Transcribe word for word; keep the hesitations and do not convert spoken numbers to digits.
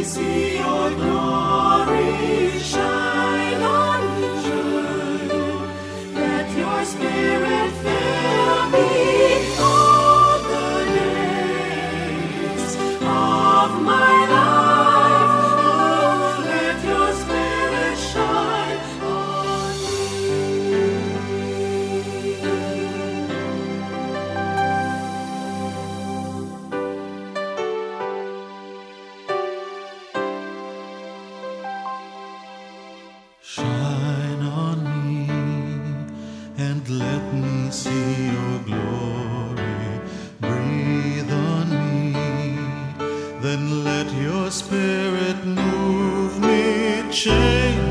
see your glory shine on me. Let your spirit fill me all the days of my life. Oh, let your spirit shine on Shine on me and let me see your glory. Breathe on me, then let your spirit move me, change